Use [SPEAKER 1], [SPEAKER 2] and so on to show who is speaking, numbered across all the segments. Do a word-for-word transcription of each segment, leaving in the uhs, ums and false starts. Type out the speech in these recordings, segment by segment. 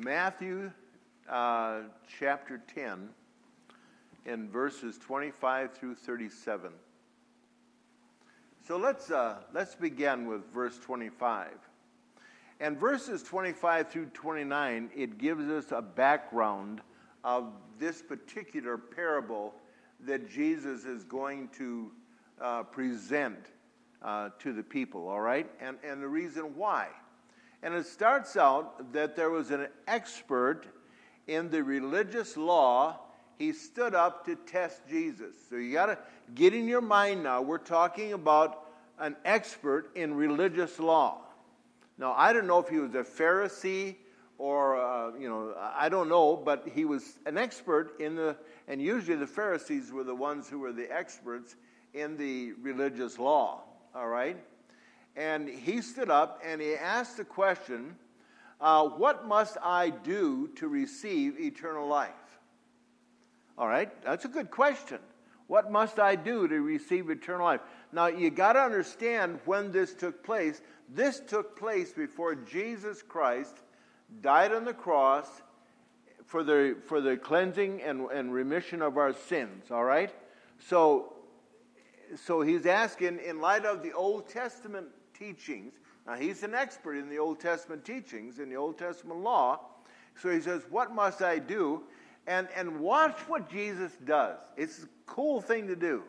[SPEAKER 1] Matthew uh, chapter ten in verses twenty-five through thirty-seven. So let's uh, let's begin with verse twenty-five. And verses twenty-five through twenty-nine, it gives us a background of this particular parable that Jesus is going to uh, present uh, to the people, all right? And, and the reason why. And it starts out that there was an expert in the religious law. He stood up to test Jesus. So you got to get in your mind now, we're talking about an expert in religious law. Now, I don't know if he was a Pharisee or, uh, you know, I don't know, but he was an expert in the, and usually the Pharisees were the ones who were the experts in the religious law, all right? And he stood up and he asked the question, uh, what must I do to receive eternal life? All right, that's a good question. What must I do to receive eternal life? Now, you got to understand when this took place. This took place before Jesus Christ died on the cross for the for the cleansing and, and remission of our sins, all right? So, so he's asking, in light of the Old Testament teachings, now he's an expert in the Old Testament teachings, in the Old Testament law, so he says, what must I do? And, and watch what Jesus does. It's a cool thing to do.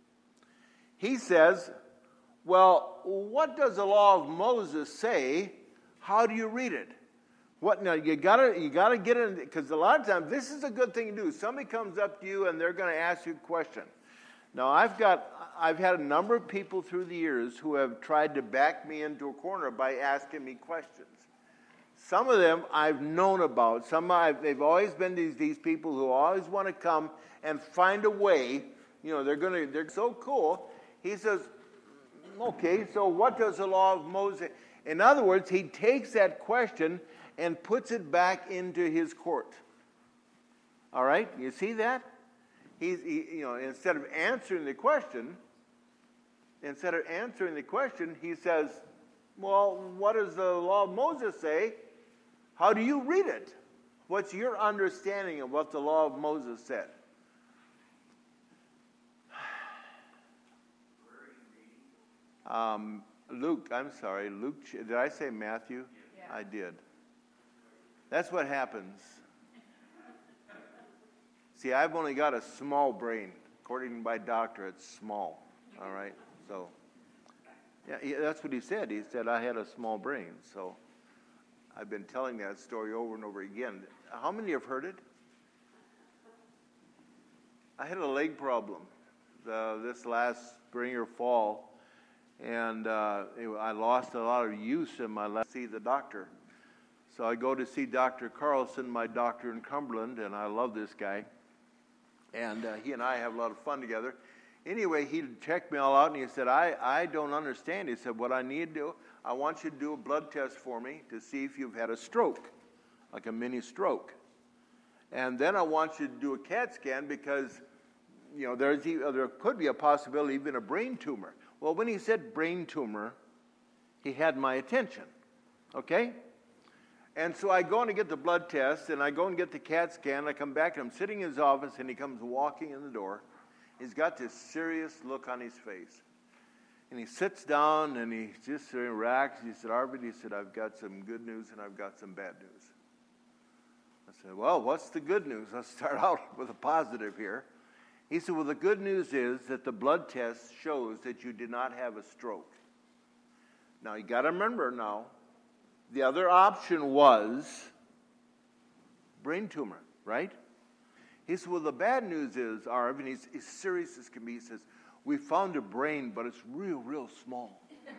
[SPEAKER 1] He says, well, what does the law of Moses say? How do you read it? What now? You gotta you gotta get in, because a lot of times this is a good thing to do. Somebody comes up to you and they're going to ask you a question. Now I've got I've had a number of people through the years who have tried to back me into a corner by asking me questions. Some of them I've known about. Some I've, they've always been these these people who always want to come and find a way. You know, they're going to they're so cool. He says, okay, so what does the law of Moses? In other words, he takes that question and puts it back into his court. All right, you see that? He's, he, you know, instead of answering the question, instead of answering the question, he says, well, what does the law of Moses say? How do you read it? What's your understanding of what the law of Moses said? Um, Luke, I'm sorry, Luke, did I say Matthew? Yeah. I did. That's what happens. See, I've only got a small brain. According to my doctor, it's small. All right? So, yeah, he, that's what he said. He said I had a small brain. So, I've been telling that story over and over again. How many have heard it? I had a leg problem uh, this last spring or fall. And uh, it, I lost a lot of use in my left. See the doctor. So I go to see Doctor Carlson, my doctor in Cumberland, and I love this guy. And uh, he and I have a lot of fun together. Anyway, he checked me all out, and he said, I, I don't understand. He said, what I need to do, I want you to do a blood test for me to see if you've had a stroke, like a mini stroke. And then I want you to do a CAT scan because, you know, there's there could be a possibility even a brain tumor. Well, when he said brain tumor, he had my attention, okay? And so I go and get the blood test, and I go and get the CAT scan. I come back, and I'm sitting in his office, and he comes walking in the door. He's got this serious look on his face. And he sits down, and he just relaxed. He said, Arvid, he said, I've got some good news, and I've got some bad news. I said, well, what's the good news? Let's start out with a positive here. He said, well, the good news is that the blood test shows that you did not have a stroke. Now, you got to remember now, the other option was brain tumor, right? He said, well, the bad news is, Arv, and he's as serious as can be, he says, we found a brain, but it's real, real small.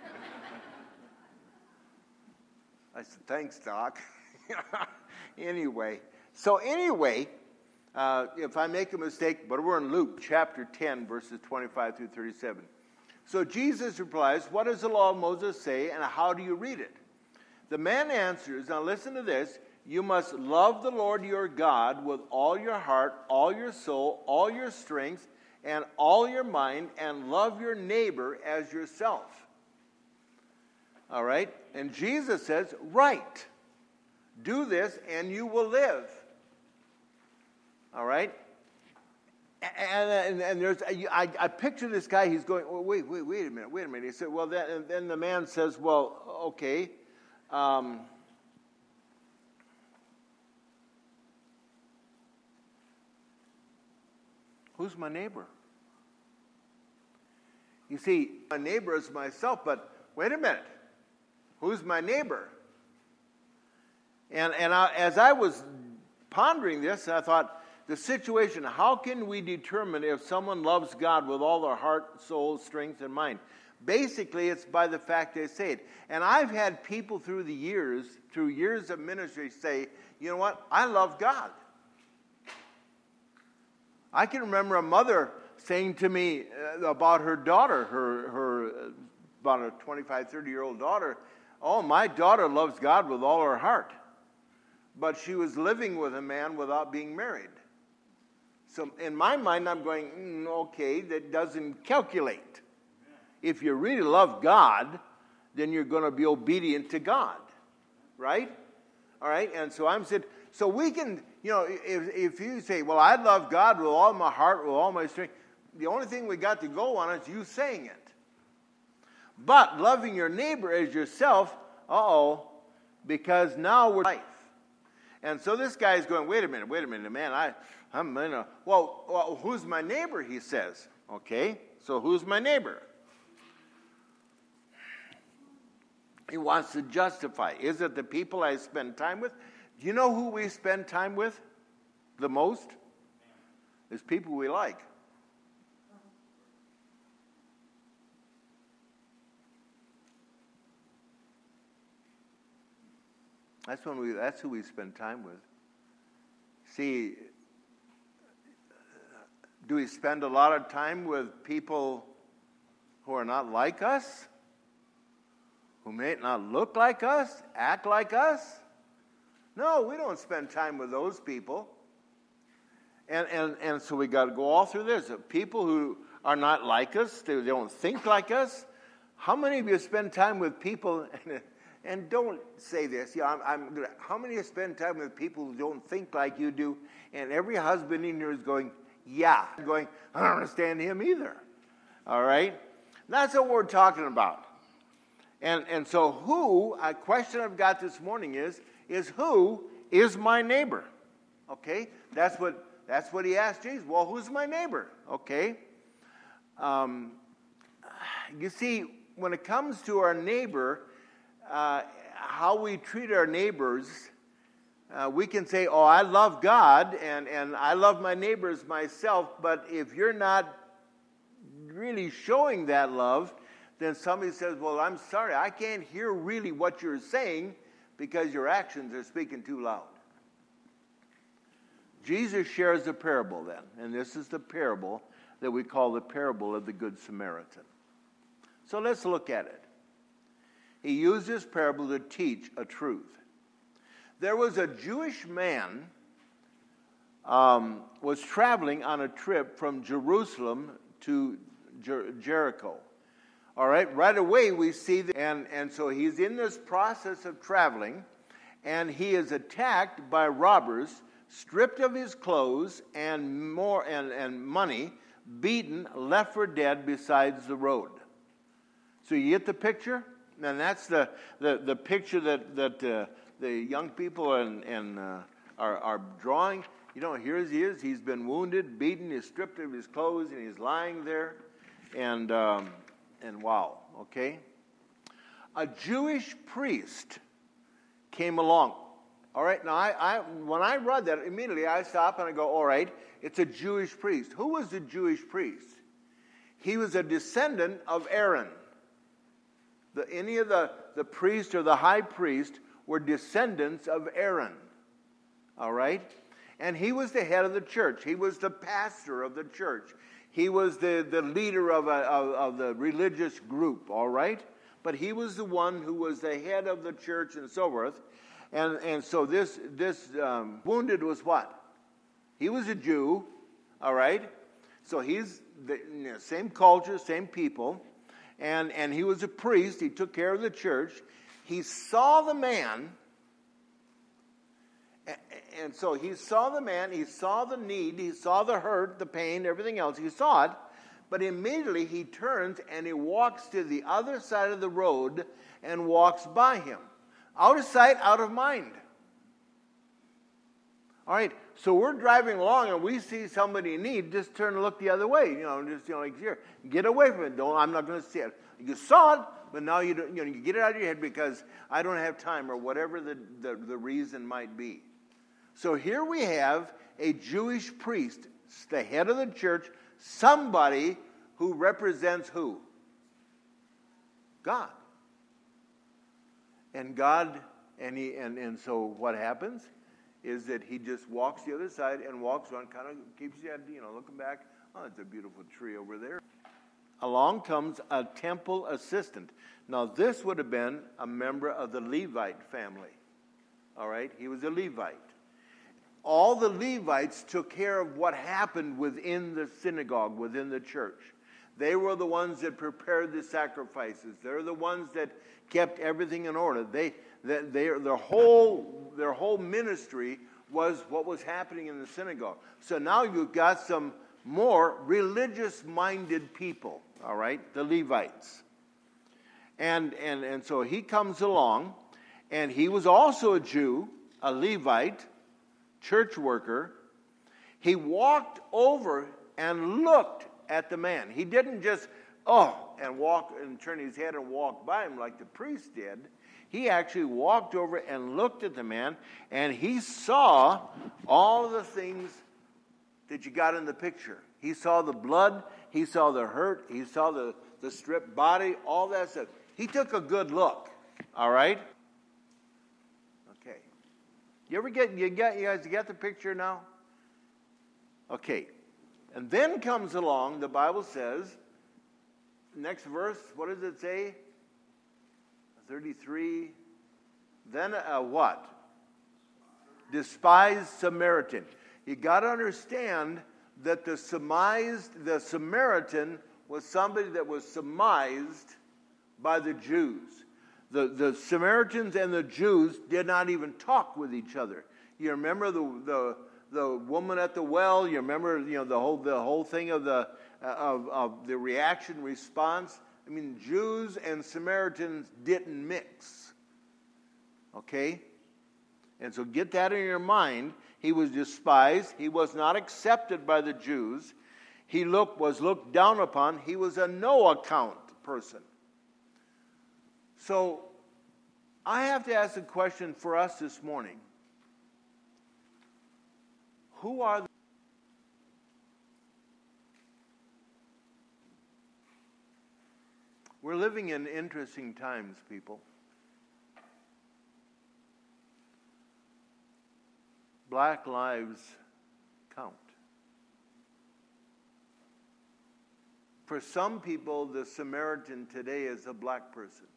[SPEAKER 1] I said, thanks, Doc. Anyway, so anyway, Uh, if I make a mistake, but we're in Luke chapter ten, verses twenty-five through thirty-seven. So Jesus replies, what does the law of Moses say, and how do you read it? The man answers, now listen to this, you must love the Lord your God with all your heart, all your soul, all your strength, and all your mind, and love your neighbor as yourself. All right? And Jesus says, right. Do this and you will live. All right? And, and, and there's, I, I picture this guy, he's going, well, wait, wait, wait a minute, wait a minute. He said, well, then, and then the man says, well, okay. Um, who's my neighbor? You see, my neighbor is myself, but wait a minute. Who's my neighbor? And, and I, as I was pondering this, I thought, the situation, how can we determine if someone loves God with all their heart, soul, strength, and mind? Basically, it's by the fact they say it. And I've had people through the years, through years of ministry, say, you know what, I love God. I can remember a mother saying to me uh, about her daughter, her, her uh, about a twenty-five, thirty-year-old daughter, oh, my daughter loves God with all her heart. But she was living with a man without being married. So in my mind, I'm going, mm, okay, that doesn't calculate. If you really love God, then you're going to be obedient to God, right? All right, and so I'm saying, so we can, you know, if, if you say, well, I love God with all my heart, with all my strength, the only thing we got to go on is you saying it. But loving your neighbor as yourself, uh-oh, because now we're life. And so this guy's going, wait a minute, wait a minute, man, I, I'm in a, well, well, who's my neighbor, he says. Okay, so who's my neighbor? He wants to justify. Is it the people I spend time with? Do you know who we spend time with the most? It's people we like. That's when we. That's who we spend time with. See, do we spend a lot of time with people who are not like us? Who may not look like us, act like us? No, we don't spend time with those people. And and, and so we got to go all through this. People who are not like us, they don't think like us. How many of you spend time with people, and, and don't say this, yeah, I'm, I'm, how many of you spend time with people who don't think like you do? And every husband in here is going, yeah. Going, I don't understand him either. All right? That's what we're talking about. And and so who, a question I've got this morning is, is who is my neighbor? Okay? That's what that's what he asked Jesus. Well, who's my neighbor? Okay? Um, you see, when it comes to our neighbor, uh, how we treat our neighbors, uh, we can say, oh, I love God, and, and I love my neighbors myself, but if you're not really showing that love, then somebody says, well, I'm sorry, I can't hear really what you're saying because your actions are speaking too loud. Jesus shares a parable then, and this is the parable that we call the parable of the Good Samaritan. So let's look at it. He used this parable to teach a truth. There was a Jewish man um, was traveling on a trip from Jerusalem to Jer- Jericho. All right, right away we see that, and, and so he's in this process of traveling, and he is attacked by robbers, stripped of his clothes and more and, and money, beaten, left for dead besides the road. So you get the picture? And that's the, the, the picture that, that uh, the young people and, and, uh, are, are drawing. You know, here he is. He's been wounded, beaten, he's stripped of his clothes, and he's lying there. And... Um, And wow, okay? A Jewish priest came along. All right, now I, I when I read that, immediately I stop and I go, all right, it's a Jewish priest. Who was the Jewish priest? He was a descendant of Aaron. The, any of the, the priest or the high priest were descendants of Aaron. All right? And he was the head of the church. He was the pastor of the church. He was the, the leader of, a, of, of the religious group, all right? But he was the one who was the head of the church and so forth. And, and so this, this um, wounded was what? He was a Jew, all right? So he's the you know, same culture, same people. And, and he was a priest. He took care of the church. He saw the man and so he saw the man, he saw the need, he saw the hurt, the pain, everything else. He saw it, but immediately he turns and he walks to the other side of the road and walks by him. Out of sight, out of mind. All right, so we're driving along and we see somebody in need, just turn and look the other way. You know, just, you know, like here, get away from it. Don't, I'm not going to see it. You saw it, but now you don't, you know, you get it out of your head because I don't have time or whatever the, the, the reason might be. So here we have a Jewish priest, the head of the church, somebody who represents who? God. And God, and he, and, and so what happens is that he just walks the other side and walks on, kind of keeps his head, you know, looking back. Oh, it's a beautiful tree over there. Along comes a temple assistant. Now, this would have been a member of the Levite family. All right? He was a Levite. All the Levites took care of what happened within the synagogue, within the church. They were the ones that prepared the sacrifices. They're the ones that kept everything in order. They, they, they, their whole, their whole ministry was what was happening in the synagogue. So now you've got some more religious-minded people, all right, the Levites. And, and, and so he comes along, and he was also a Jew, a Levite, church worker. He walked over and looked at the man. He didn't just, oh, and walk and turn his head and walk by him like the priest did. He actually walked over and looked at the man, and he saw all the things that you got in the picture. He saw the blood, he saw the hurt, he saw the, the stripped body, all that stuff. He took a good look, all right? Okay. You ever get, you get, you guys you got the picture now? Okay. And then comes along, the Bible says, next verse, what does it say? thirty-three. Then a what? Despised Samaritan. You got to understand that the surmised, the Samaritan was somebody that was surmised by the Jews. The, the Samaritans and the Jews did not even talk with each other. You remember the the, the woman at the well? You remember you know the whole the whole thing of the uh, of, of the reaction response? I mean, Jews and Samaritans didn't mix. Okay? And so get that in your mind. He was despised. He was not accepted by the Jews. He looked, was looked down upon. He was a no-account person. So I have to ask a question for us this morning. Who are the We're living in interesting times, people. Black lives count. For some people, the Samaritan today is a black person.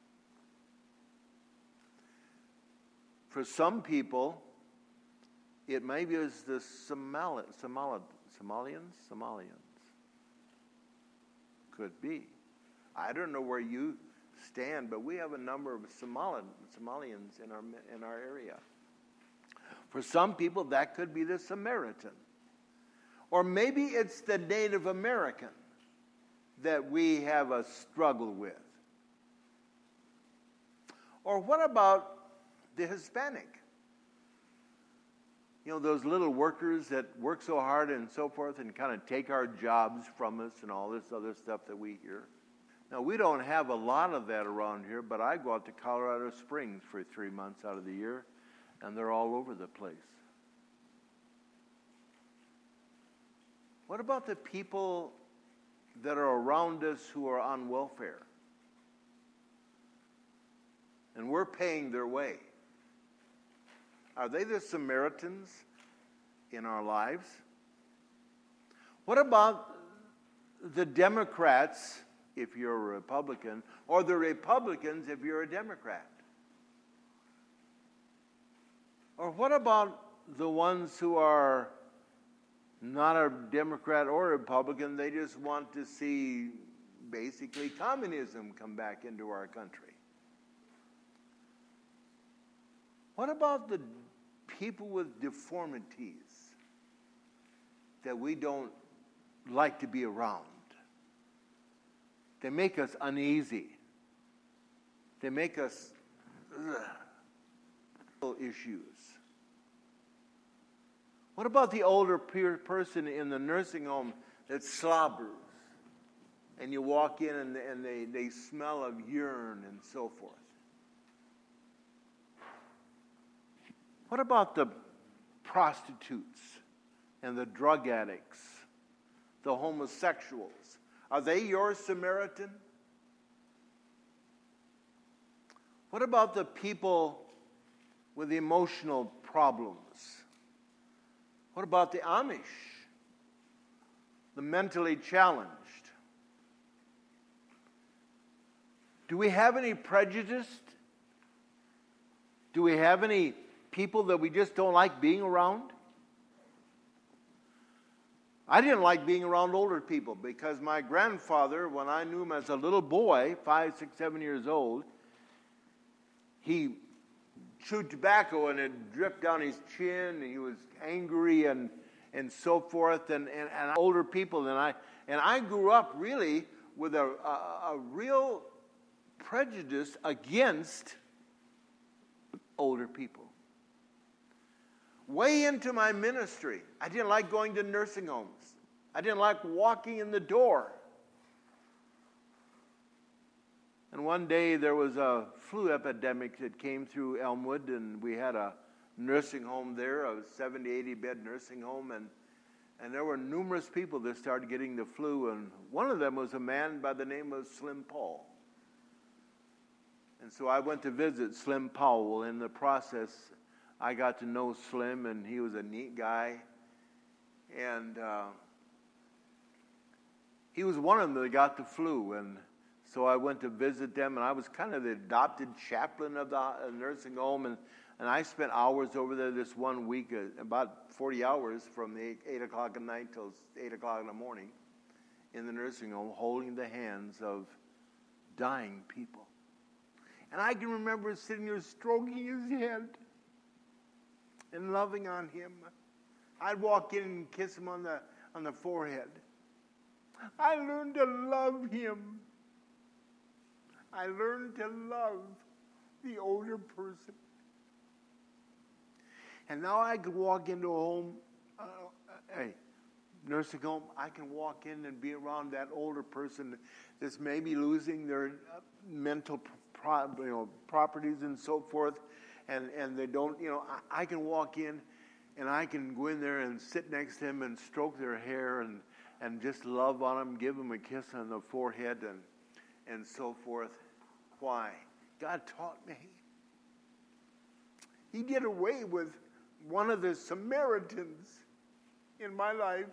[SPEAKER 1] For some people, it maybe is the Somali, Somali, Somalians, Somalians. Could be. I don't know where you stand, but we have a number of Somali, Somalians in our in our area. For some people, that could be the Samaritan. Or maybe it's the Native American that we have a struggle with. Or what about the Hispanic? You know, those little workers that work so hard and so forth and kind of take our jobs from us and all this other stuff that we hear. Now, we don't have a lot of that around here, but I go out to Colorado Springs for three months out of the year, and they're all over the place. What about the people that are around us who are on welfare? And we're paying their way. Are they the Samaritans in our lives? What about the Democrats, if you're a Republican, or the Republicans if you're a Democrat? Or what about the ones who are not a Democrat or a Republican, they just want to see basically communism come back into our country? What about the people with deformities that we don't like to be around. They make us uneasy. They make us ugh, issues. What about the older peer person in the nursing home that slobbers? And you walk in and, and they, they smell of urine and so forth. What about the prostitutes and the drug addicts, the homosexuals? Are they your Samaritan? What about the people with emotional problems? What about the Amish, the mentally challenged? Do we have any prejudice? Do we have any people that we just don't like being around? I didn't like being around older people because my grandfather, when I knew him as a little boy, five, six, seven years old, he chewed tobacco and it dripped down his chin, and he was angry and and so forth, and, and, and older people than I. And I grew up really with a, a, a real prejudice against older people. Way into my ministry, I didn't like going to nursing homes. I didn't like walking in the door. And one day there was a flu epidemic that came through Elmwood, and we had a nursing home there, a seventy, eighty bed nursing home, and, and there were numerous people that started getting the flu, and one of them was a man by the name of Slim Paul. And so I went to visit Slim Powell. In the process, I got to know Slim, and he was a neat guy. And uh, he was one of them that got the flu. And so I went to visit them, and I was kind of the adopted chaplain of the nursing home. And, and I spent hours over there this one week, uh, about forty hours from the eight, eight o'clock at night till eight o'clock in the morning in the nursing home, holding the hands of dying people. And I can remember sitting there stroking his head and loving on him. I'd walk in and kiss him on the on the forehead. I learned to love him. I learned to love the older person. And now I could walk into a home, uh, a nursing home. I can walk in and be around that older person that's maybe losing their mental pro, you know, properties and so forth. And, and they don't, you know, I, I can walk in and I can go in there and sit next to them and stroke their hair and, and just love on them, give them a kiss on the forehead and, and so forth. Why? God taught me. He did away with one of the Samaritans in my life.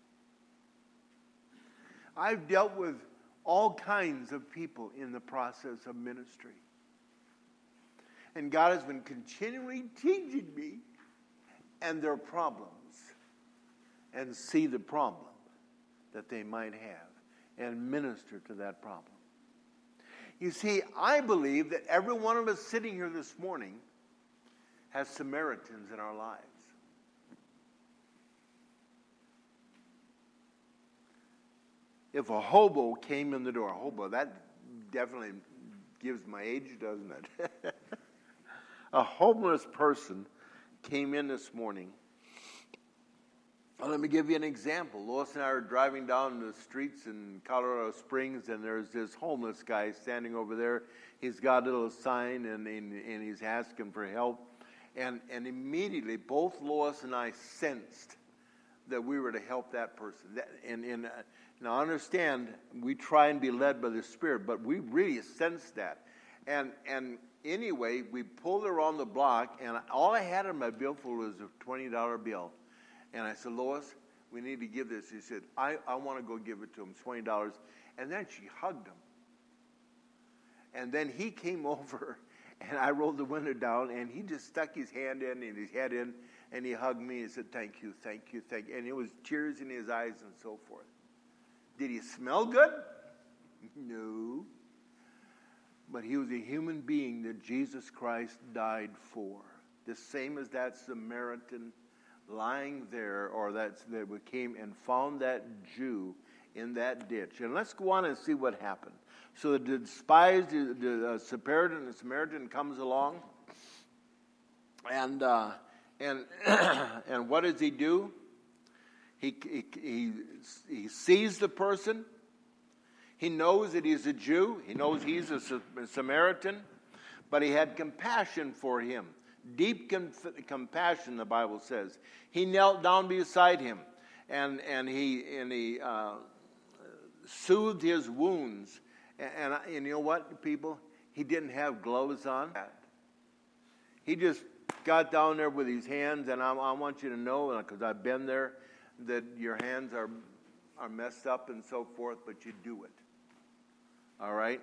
[SPEAKER 1] I've dealt with all kinds of people in the process of ministry. And God has been continually teaching me and their problems and see the problem that they might have and minister to that problem. You see, I believe that every one of us sitting here this morning has Samaritans in our lives. If a hobo came in the door, a hobo, that definitely gives my age, doesn't it? A homeless person came in this morning. Well, let me give you an example. Lois and I are driving down the streets in Colorado Springs, and there's this homeless guy standing over there. He's got a little sign, and, and, and he's asking for help. And, and immediately, both Lois and I sensed that we were to help that person. That, and, and uh, now, understand, we try and be led by the Spirit, but we really sensed that. And and anyway, we pulled around the block, and all I had in my billfold was a twenty dollar bill. And I said, Lois, we need to give this. She said, I, I want to go give it to him, twenty dollars. And then she hugged him. And then he came over, and I rolled the window down, and he just stuck his hand in and his head in, and he hugged me and said, thank you, thank you, thank you. And it was tears in his eyes and so forth. Did he smell good? No. But he was a human being that Jesus Christ died for, the same as that Samaritan lying there, or that, that came and found that Jew in that ditch. And let's go on and see what happened. So the despised, the, uh, Samaritan, the Samaritan comes along, and uh, and and what does he do? He, he he he sees the person. He knows that he's a Jew. He knows he's a Samaritan, but he had compassion for him. Deep com- compassion, the Bible says. He knelt down beside him, and and he and he uh, soothed his wounds. And, and, and you know what, people? He didn't have gloves on. He just got down there with his hands, and I, I want you to know, because I've been there, that your hands are are messed up and so forth, but you do it. All right?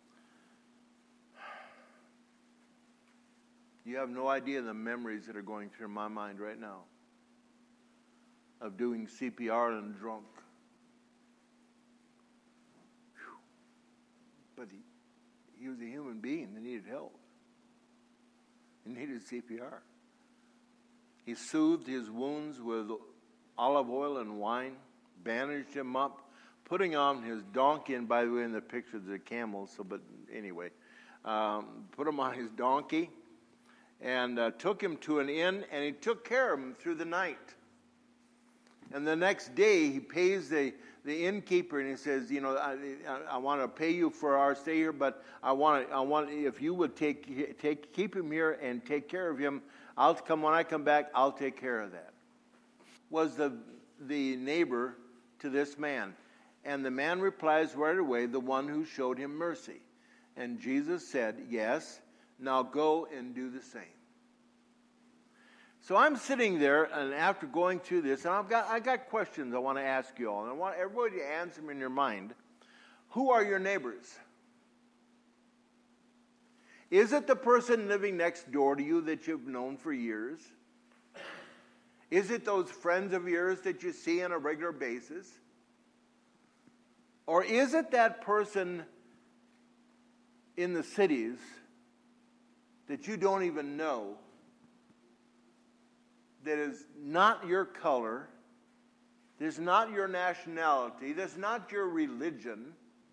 [SPEAKER 1] You have no idea the memories that are going through my mind right now of doing C P R and drunk. Whew. But he, he was a human being that needed help. He needed C P R. He soothed his wounds with olive oil and wine, bandaged him up, putting on his donkey, and by the way, in the picture, there's a camel, so, but anyway, um, put him on his donkey, and uh, took him to an inn, and he took care of him through the night. And the next day, he pays the, the innkeeper, and he says, you know, I, I, I want to pay you for our stay here, but I want, I want if you would take, take, keep him here and take care of him, I'll come when I come back, I'll take care of that. Was the the neighbor to this man. And the man replies right away, the one who showed him mercy. And Jesus said, yes, now go and do the same. So I'm sitting there, and after going through this, and I've got I got questions I want to ask you all, and I want everybody to answer them in your mind. Who are your neighbors? Is it the person living next door to you that you've known for years? Is it those friends of yours that you see on a regular basis? Or is it that person in the cities that you don't even know, that is not your color, that's not your nationality, that's not your religion?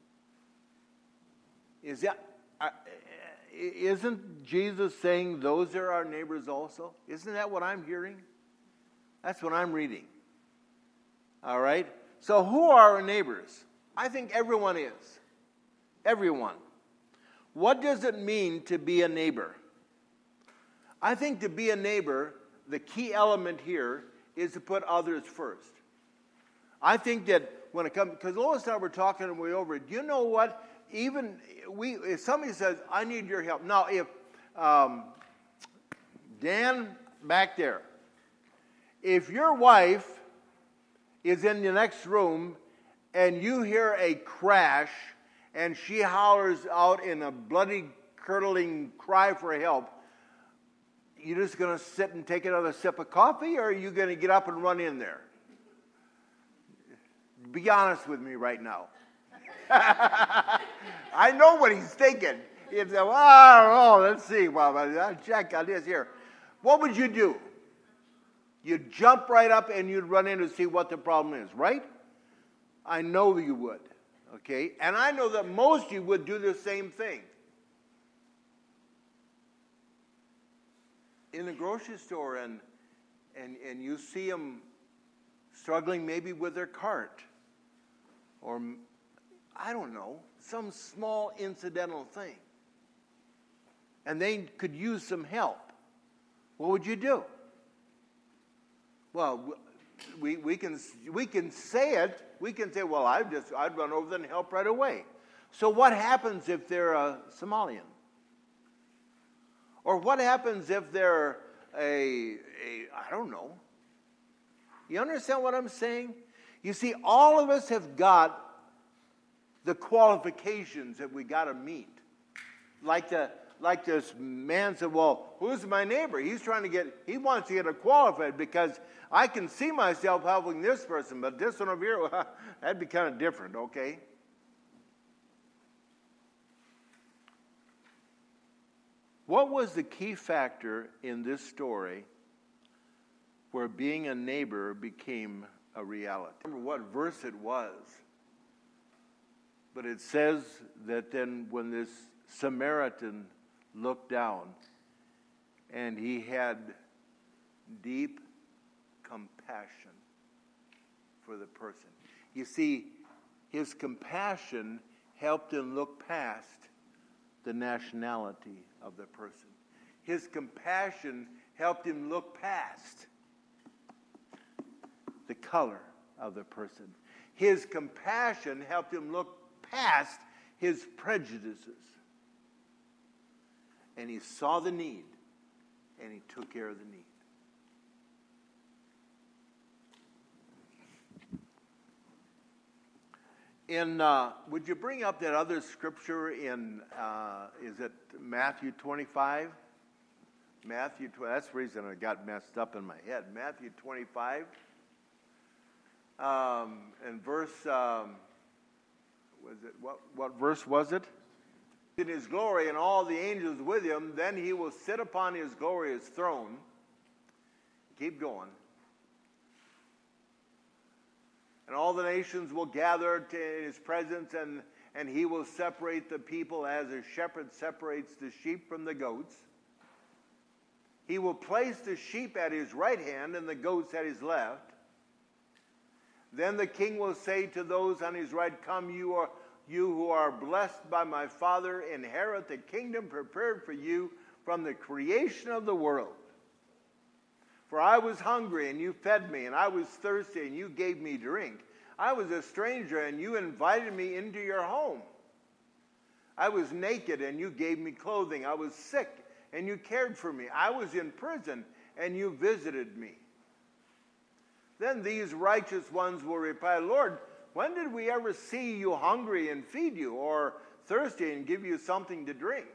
[SPEAKER 1] Is that, uh, isn't Jesus saying those are our neighbors also? Isn't that what I'm hearing? That's what I'm reading. All right? So who are our neighbors? I think everyone is. Everyone. What does it mean to be a neighbor? I think to be a neighbor, the key element here is to put others first. I think that when it comes, because Lois and I were talking and we were over it, do you know what? Even we, if somebody says, I need your help. Now, if um, Dan back there, if your wife is in the next room and you hear a crash and she hollers out in a bloody, curdling cry for help, you just going to sit and take another sip of coffee, or are you going to get up and run in there? Be honest with me right now. I know what he's thinking. He's like, oh, let's see. Well, I'll check on this here. What would you do? You'd jump right up and you'd run in to see what the problem is, right? I know you would, okay? And I know that most of you would do the same thing. In the grocery store, and and and you see them struggling maybe with their cart, or I don't know, some small incidental thing, and they could use some help. What would you do? Well, we we can we can say it. We can say, well, I'd just I'd run over there and help right away. So what happens if they're a Somalian? Or what happens if they're a, a I don't know. You understand what I'm saying? You see, all of us have got the qualifications that we got to meet. Like the like this man said, well, who's my neighbor? He's trying to get, he wants to get it qualified because I can see myself helping this person, but this one over here, well, that'd be kind of different, okay? What was the key factor in this story where being a neighbor became a reality? I remember what verse it was, but it says that then when this Samaritan looked down and he had deep compassion for the person. You see, his compassion helped him look past the nationality of the person. His compassion helped him look past the color of the person. His compassion helped him look past his prejudices. And he saw the need, and he took care of the need. In, uh, would you bring up that other scripture in, uh, is it Matthew twenty-five? Matthew, that's the reason I got messed up in my head. Matthew twenty-five, um, and verse, um, was it, what, what verse was it? In his glory and all the angels with him, then he will sit upon his glorious throne. Keep going. And all the nations will gather to his presence, and, and he will separate the people as a shepherd separates the sheep from the goats. He will place the sheep at his right hand and the goats at his left. Then the king will say to those on his right, "Come, you are you who are blessed by my Father, inherit the kingdom prepared for you from the creation of the world. For I was hungry, and you fed me, and I was thirsty, and you gave me drink. I was a stranger, and you invited me into your home. I was naked, and you gave me clothing. I was sick, and you cared for me. I was in prison, and you visited me." Then these righteous ones will reply, "Lord, when did we ever see you hungry and feed you, or thirsty and give you something to drink?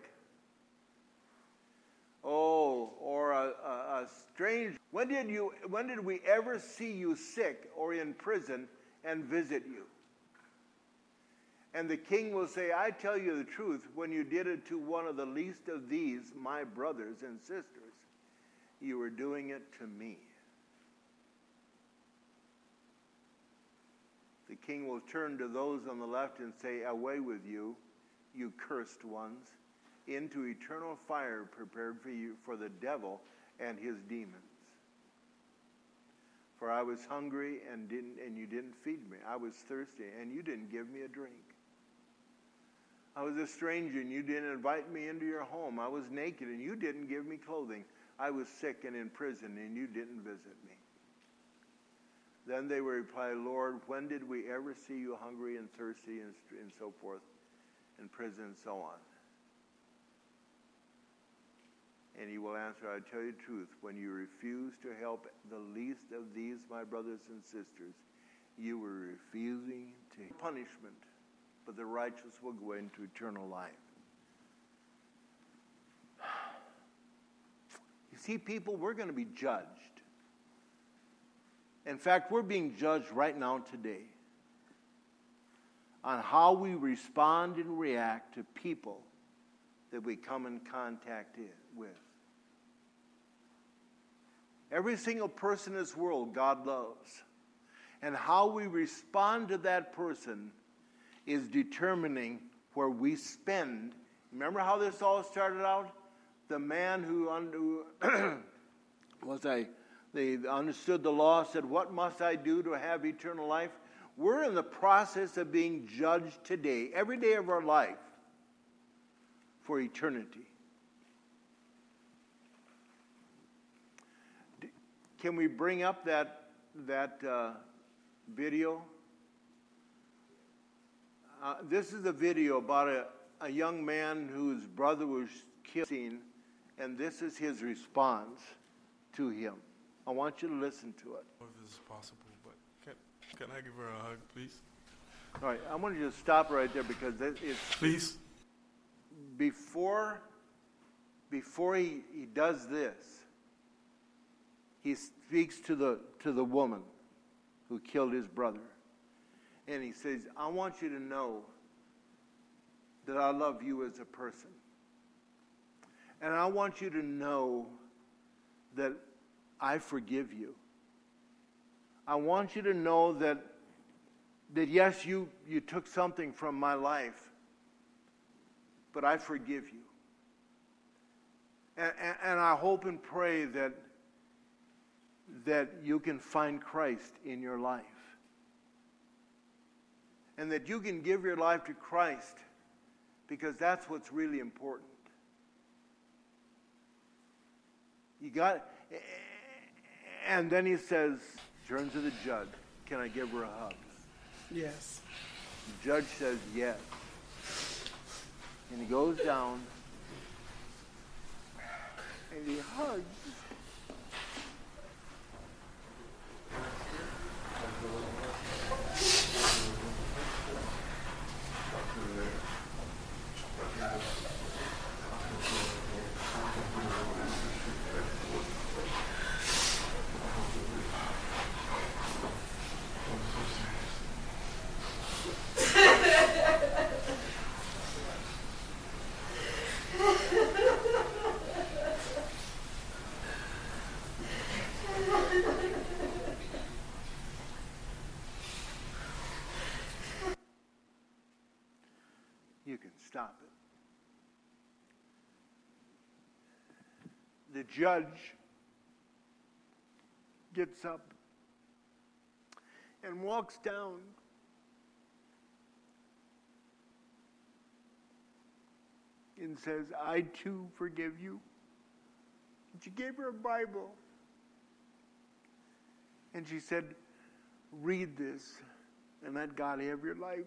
[SPEAKER 1] Oh, or a, a, a strange, when did you, when did we ever see you sick or in prison and visit you?" And the king will say, "I tell you the truth, when you did it to one of the least of these, my brothers and sisters, you were doing it to me." The king will turn to those on the left and say, "Away with you, you cursed ones, into eternal fire prepared for you, for the devil and his demons. For I was hungry and didn't, and you didn't feed me. I was thirsty and you didn't give me a drink. I was a stranger and you didn't invite me into your home. I was naked and you didn't give me clothing. I was sick and in prison and you didn't visit me." Then they will reply, "Lord, when did we ever see you hungry and thirsty and, and so forth, in prison and so on?" And he will answer, "I tell you the truth, when you refuse to help the least of these, my brothers and sisters, you were refusing to punishment, but the righteous will go into eternal life." You see, people, we're going to be judged. In fact, we're being judged right now today on how we respond and react to people that we come in contact with. Every single person in this world God loves. And how we respond to that person is determining where we spend. Remember how this all started out? The man who under, was a, they understood the law, said, "What must I do to have eternal life?" We're in the process of being judged today, every day of our life, for eternity. Can we bring up that that uh, video? Uh, this is a video about a, a young man whose brother was killed, and this is his response to him. I want you to listen to it.
[SPEAKER 2] If it's possible, but can, can I give her a hug, please?
[SPEAKER 1] All right, I want you to stop right there because it, it's...
[SPEAKER 2] Please?
[SPEAKER 1] Before, before he, he does this, he speaks to the to the woman who killed his brother. And he says, "I want you to know that I love you as a person. And I want you to know that I forgive you. I want you to know that, that yes, you, you took something from my life, but I forgive you. And, and, and I hope and pray that, that you can find Christ in your life. And that you can give your life to Christ, because that's what's really important. You got, and then he says, turns to the judge, can I give her a hug?
[SPEAKER 3] Yes.
[SPEAKER 1] The judge says yes. And he goes down and he hugs. You can stop it. The judge gets up and walks down and says, I too forgive you. And she gave her a Bible. And she said, read this and let God have your life.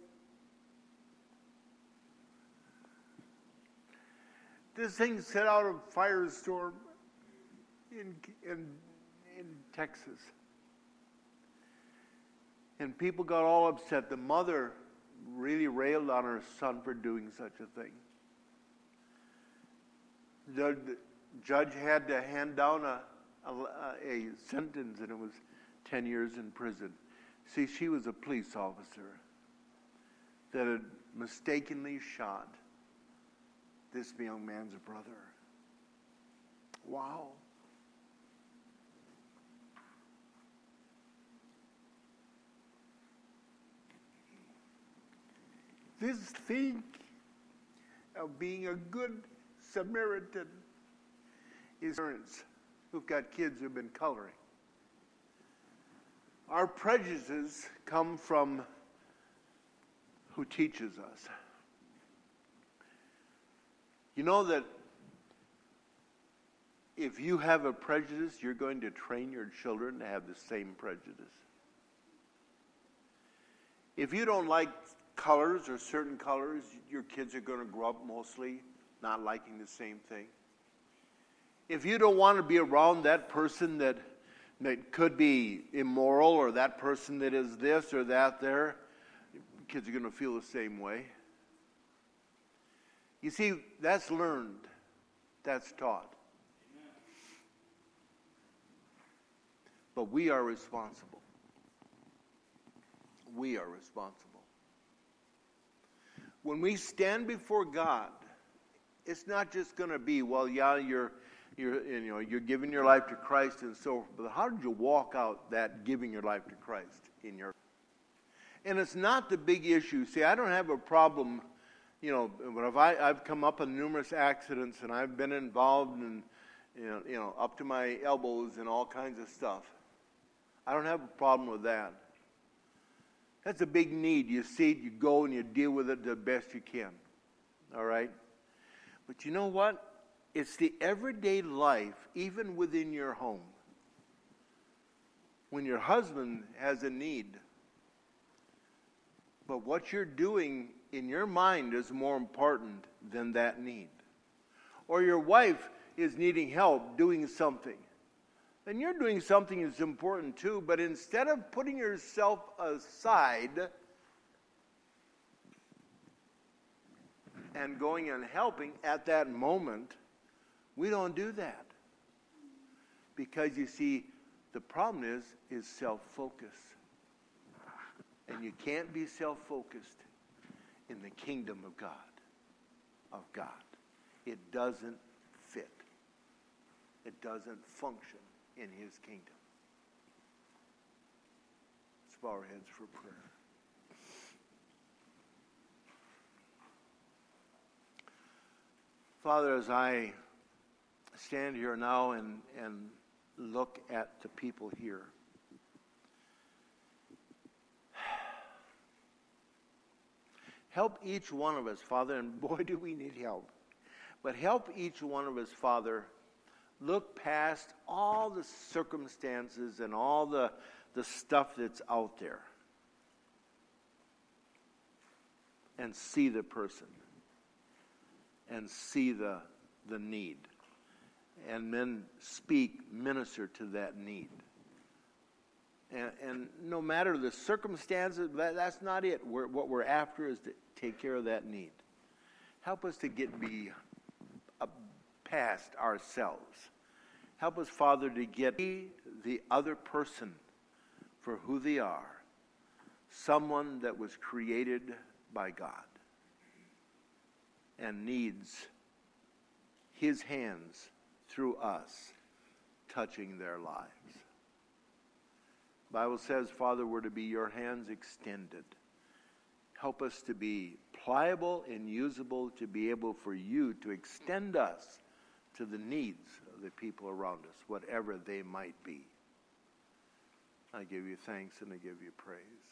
[SPEAKER 1] This thing set out a firestorm in, in, in Texas. And people got all upset. The mother really railed on her son for doing such a thing. The judge had to hand down a, a, a sentence, and it was ten years in prison. See, she was a police officer that had mistakenly shot this young man's brother. Wow. This thing of being a good Samaritan is parents who've got kids who've been coloring. Our prejudices come from who teaches us. You know that if you have a prejudice, you're going to train your children to have the same prejudice. If you don't like colors or certain colors, your kids are going to grow up mostly not liking the same thing. If you don't want to be around that person that, that could be immoral, or that person that is this or that there, kids are going to feel the same way. You see, that's learned. That's taught. Amen. But we are responsible. We are responsible. When we stand before God, it's not just going to be, well, yeah, you're, you're, you know, you're giving your life to Christ and so forth. But how did you walk out that giving your life to Christ in your? And it's not the big issue. See, I don't have a problem. You know, but if I, I've come up in numerous accidents, and I've been involved in, you know, you know, up to my elbows in all kinds of stuff. I don't have a problem with that. That's a big need. You see it, you go, and you deal with it the best you can. All right? But you know what? It's the everyday life, even within your home. When your husband has a need, but what you're doing in your mind is more important than that need. Or your wife is needing help doing something. Then you're doing something that's important too, but instead of putting yourself aside and going and helping at that moment, we don't do that. Because you see, the problem is, is self-focus. And you can't be self-focused in the kingdom of God, of God. It doesn't fit. it doesn't function in his kingdom. Let's bow our heads for prayer. Father, as I stand here now and, and look at the people here, help each one of us, Father, and boy, do we need help. But help each one of us, Father, look past all the circumstances and all the, the stuff that's out there and see the person and see the, the need. And then speak, minister to that need. And, and no matter the circumstances, that, that's not it. We're, what we're after is to take care of that need. Help us to get be uh, past ourselves. Help us, Father, to get the other person for who they are. Someone that was created by God and needs his hands through us touching their lives. The Bible says, Father, we're to be your hands extended. Help us to be pliable and usable to be able for you to extend us to the needs of the people around us, whatever they might be. I give you thanks and I give you praise.